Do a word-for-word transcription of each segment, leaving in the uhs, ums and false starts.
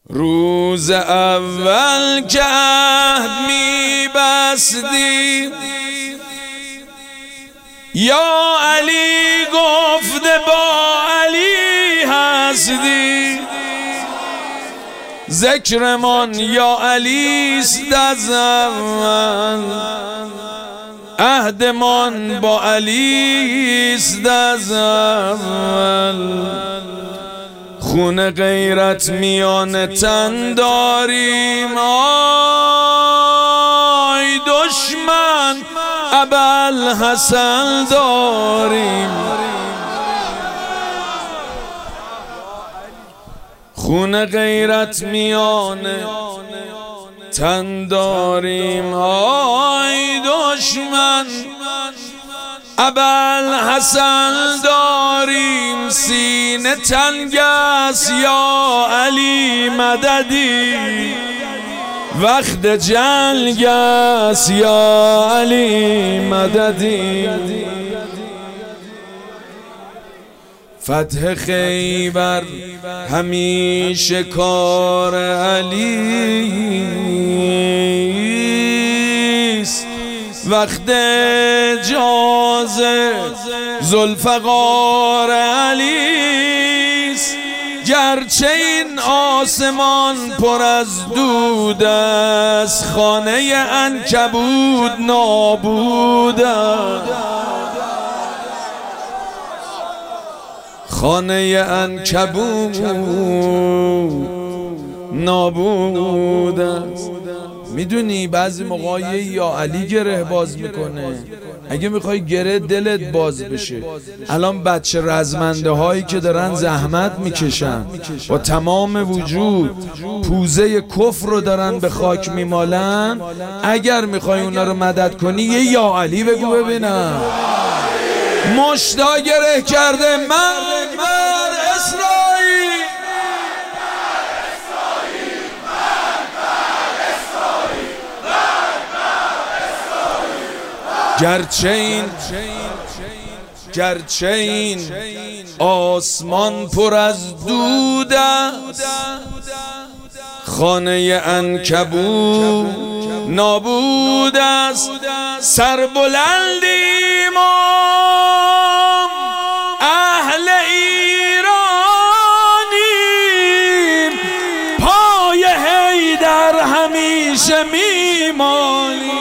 روز اول که عهد می‌بستی یا علی گفته با علی هستی، ذکرمان یا علی است از اول، عهدمان با علی است از اول. خون غیرت میان تن داریم، آی دشمن ابوالحسن داریم. خون غیرت میان تن داریم، آی دشمن ابوالحسن داریم. سینه تنگ است یا علی مددی، وقت جنگ است یا علی مددی. فتح خیبر همیشه کار علی است، وقت جاز ذوالفقار علی است. گرچه این آسمان پر از دود است، خانه عنکبوت نابود است. خانه عنکبوت نابود است. میدونی بعضی موقع یا علی گره باز میکنه، اگه میخوای گره دلت باز بشه. الان بچه رزمنده هایی که دارن زحمت میکشن با تمام وجود، پوزه کفر رو دارن به خاک میمالن، اگر میخوای اونا رو مدد کنی یه یا علی بگو ببینم. مشتا گره کرده مرد مرد اسرائیل، گرچه این گرچه این آسمان پر از دود است، خانه عنکبوت نابود است. سربلندیم اهل ایرانیم، پای حیدر همیشه میمالیم.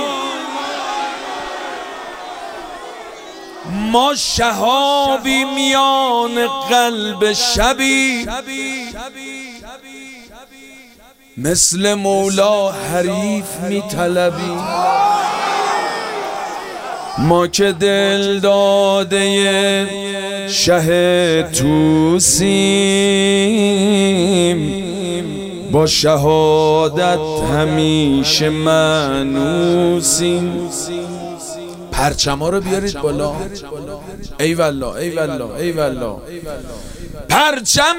ما شهابی میان قلب شبی، مثل مولا حریف میطلبی. ما که دل داده شه توسیم، با شهادت همیشه مانوسیم. پرچما رو بیارید بالا. ای والله ای والله ای والله. پرچم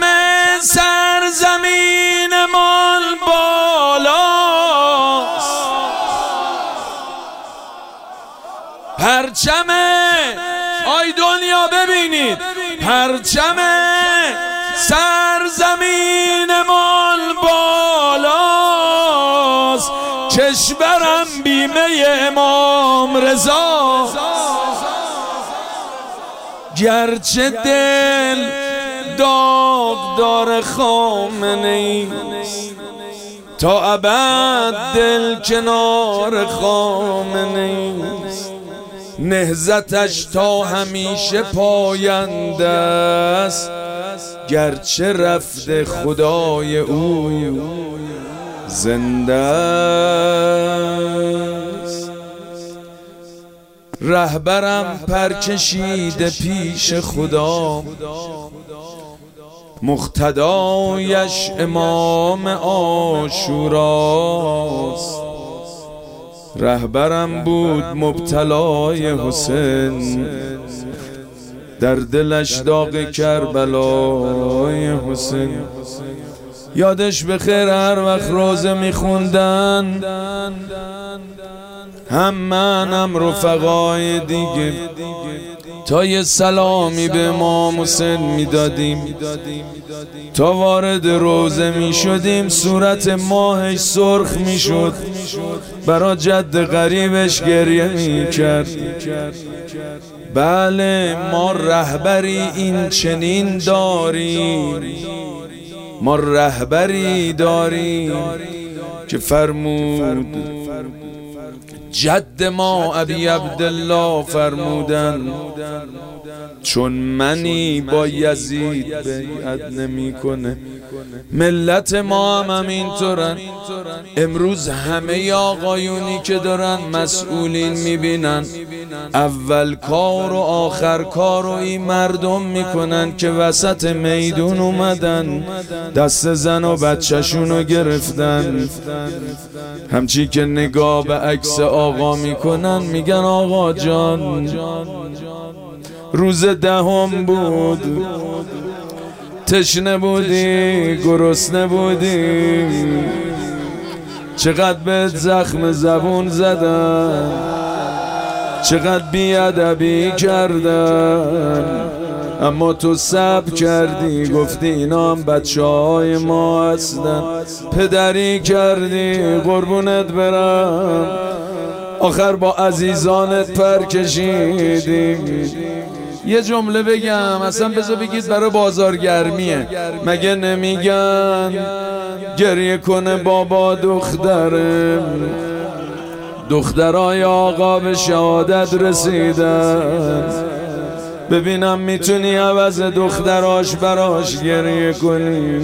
سرزمینمان بالاست، پرچم آی دنیا ببینید، پرچم سرزمینمان بالاست. کشورم بیمه امام رضا، گرچه دل داغدار خامنه‌ای، تا ابد دل کنار خامنه‌ای. نهضتش تا همیشه پاینده است، گرچه رفته خدای او زنده است. رهبرم پرکشیده پیش خدا، مقتدایش امام عاشوراست. رهبرم بود مبتلای حسین، در دلش داغ کربلای حسین. یادش بخیر هر وقت روزه میخوندن، هم من هم رفقای دیگه تا یه سلامی به امام حسین میدادیم. تا وارد روزه می شدیم صورت ماهش سرخ می شد، برا جد غریبش گریه می کرد. بله ما رهبری این چنین داریم، ما رهبری داریم که فرمود، جد ما ابی عبدالله فرمودن چون منی با یزید بیعت نمی کنه. ملت ما هم همینطورن. امروز همه آقایونی که دارن مسئولین میبینن اول کار و آخر کار و این مردم میکنن که وسط میدون اومدن دست زن و بچه‌شونو گرفتن، همچی که نگاه به عکس آقا میکنن میگن آقا جان روز دهم بود، تشنه بودی، گرسنه بودی، چقدر بهت زخم زبون زدن، چقدر بیادبی کردن، اما تو صبر کردی، گفتی اینا هم بچه های ما هستن، پدری کردی قربونت برم، آخر با عزیزانت پر کشیدی. یه جمله بگم اصلا بذار بگید برای بازارگرمیه، مگه نمیگن گریه کنه بابا دخترم، دخترای آقا به شهادت رسیدن، ببینم میتونی عوض دختراش براش گریه کنی.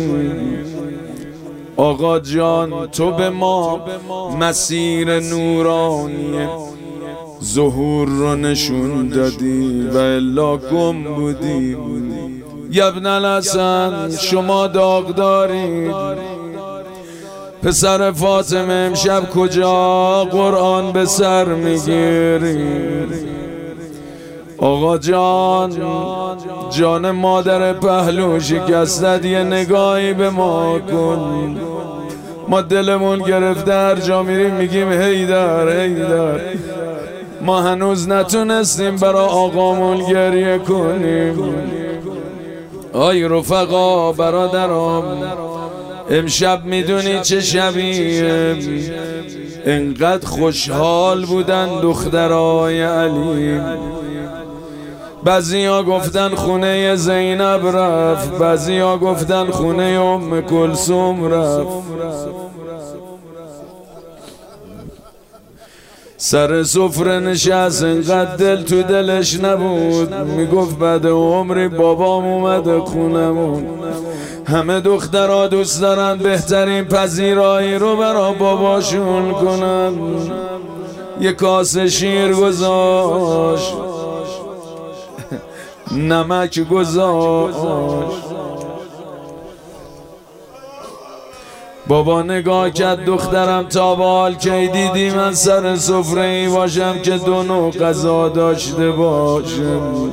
آقا جان تو به ما مسیر نورانی ظهور رو نشون دادی و الا گم بودی. ابن الحسن شما داغ دارید، پسر فاطمه امشب کجا قرآن به سر میگیرید؟ آقا جان جان مادر پهلو شکستت، یه نگاهی به ما کن، ما دلمون گرفته هر جا میریم میگیم هیدر هیدر، ما هنوز نتونستیم برا آقامون گریه کنیم. آی رفقا برادرام امشب میدونی چه شبیه؟ انقدر خوشحال بودن دخترای علی، بعضیا گفتن خونه زینب رفت، بعضیا گفتن خونه ام کلثوم رفت، سر سفره نشست انقدر دل تو دلش نبود، میگفت بعد عمری بابام اومده خونمون، همه دخترها دوست دارن بهترین پذیرایی رو برا باباشون کنن. یه کاسه شیر گذاشت، نمک گذاشت، بابا نگاه کرد دخترم تا بال کی دیدی من سر سفره ای باشم که دو نوع غذا داشته باشم؟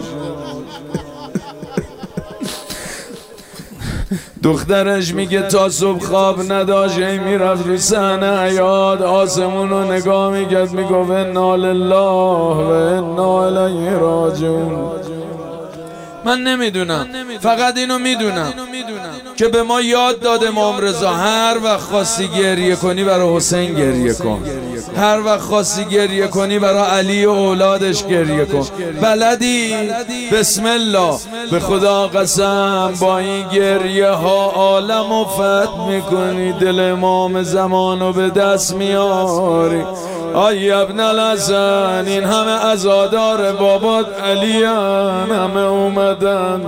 دخترش میگه تا صبح خواب نداشت، ای میرفت رو صحنه حیات آسمون رو نگاه میکرد میگفت انا لله و انا الیه راجعون. من نمیدونم، فقط اینو میدونم که به ما یاد داده امام رضا هر وقت خواستی گریه کنی برای حسین گریه کن، هر وقت خواستی گریه کنی برای علی و اولادش گریه کن. بلدی؟ بسم الله، به خدا قسم با این گریه ها عالم و فتح میکنی، دل امام زمانو به دست میاری. آی ابن الحسن این همه عزادار بابات علی همه اومدن،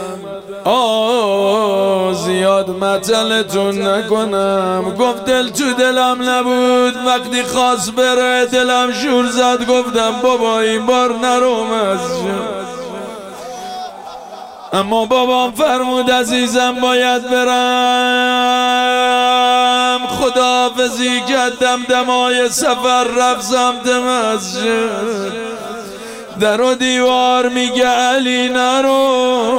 آه زیاد مطلتون نکنم. گفت دل تو دلم نبود، وقتی خواست بره دلم شور زد، گفتم بابا این بار نرو مسجد، اما بابام فرمود عزیزم باید برم. خداحافظی کردم، دمای سفر رفت سمت مسجد، در و دیوار میگه علی نرو،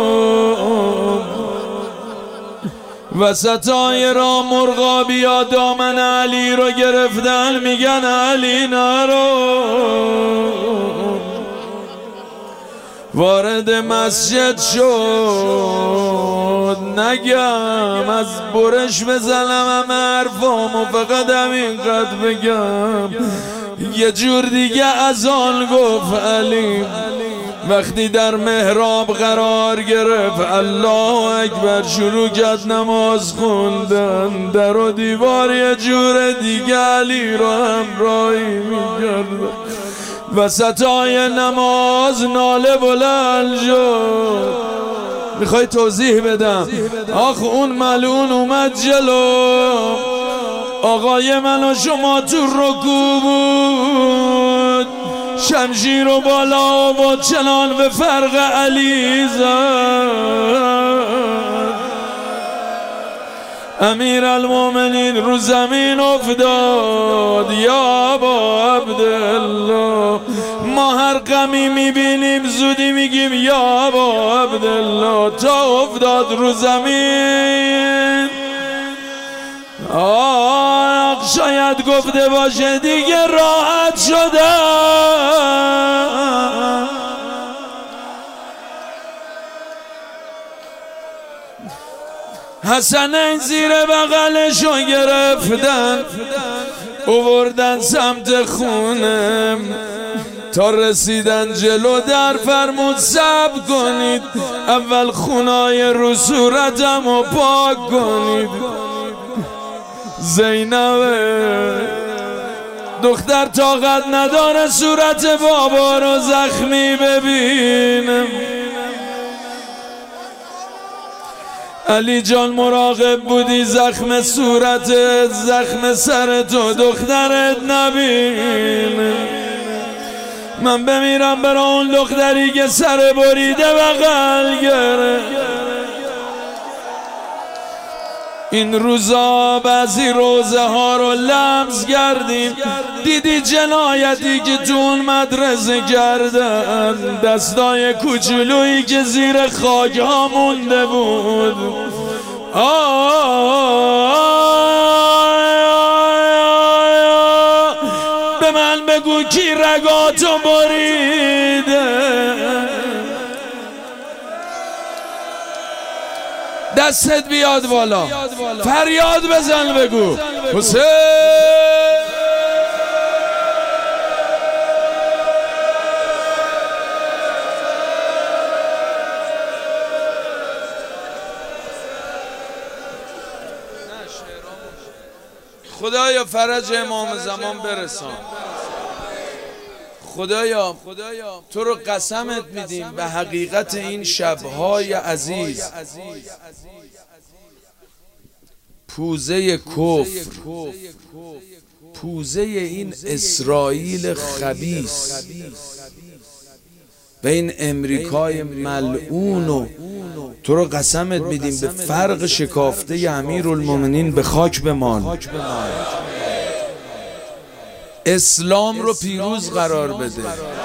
وسطای را مرغا بیا دامن علی رو گرفتن میگن علی نرو. وارد مسجد شد، نگم از برش بزنم همه حرفامو، فقط همینقدر بگم یه جور دیگه از آن گفت علی. وقتی در محراب قرار گرفت الله اکبر شروع کرد نماز خوندن، در و دیوار یه جور دیگه علی رو همراهی میکرد. وسطای نماز ناله بلند شد. میخوای توضیح بدم؟ آخ اون ملعون اومد جلو، آقای من و شما تو رکوع بود، شمشیر و بالا و چنان به فرق علی زد. امیر المومنین رو زمین افتاد، یا ابا عبدالله. ما هر غمی میبینیم زودی میگیم یا ابا عبدالله، تا افتاد رو زمین. آه شاید گفته باشه دیگه راحت شدم. حسنین زیر بغلشو گرفتن اووردن سمت خونم، تا رسیدن جلو در فرمود صبر کنید، اول خونای رو صورتم رو پاک کنید. زینب دختر طاقت نداره صورت بابا رو زخمی ببینم. علی جان مراقب بودی زخم صورتت، زخم سرت و دخترت نبین. من بمیرم برای اون دختری که سر بریده بغل گره. این روزا بعضی روزه ها رو لمس کردیم، دیدی جنایتی که تو اون مدرسه کردن، دستای کوچولویی که زیر خاک ها مونده بود. به من بگو کی رگاتو بریده؟ دستت بیاد بالا، فریاد بزن بگو حسین. خدایا فرج امام زمان برسان. خدایا تو رو قسمت میدیم به حقیقت این شبهای عزیز، پوزه کفر، پوزه این اسرائیل خبیث و این امریکای ملعون، و تو رو قسمت میدیم به فرق شکافته امیرالمومنین به خاک بمان. اسلام رو پیروز قرار بده.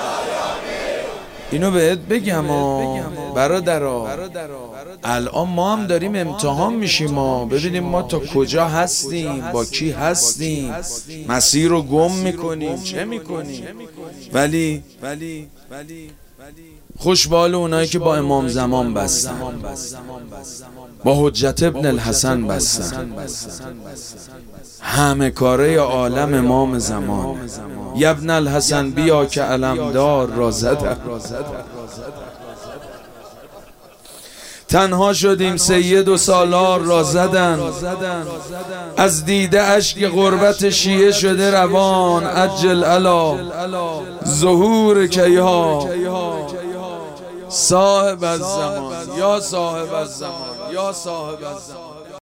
اینو بهت بگم برادرها، الان ما هم داریم امتحان میشیم، ما ببینیم ما تا کجا هستیم، با کی هستیم، مسیر رو گم میکنیم، چه میکنیم. ولی خوشبال اونایی که با امام زمان بستن، با حجت ابن الحسن بستن، همه کاره عالم امام زمان. ابن الحسن بیا که علمدار را زدن. تنها شدیم سید و سالار را زدن، از دیده اشک غربت شیعه شده روان. عجل علا ظهور کیها صاحب الزمان، یا صاحب الزمان، یا صاحب الزمان.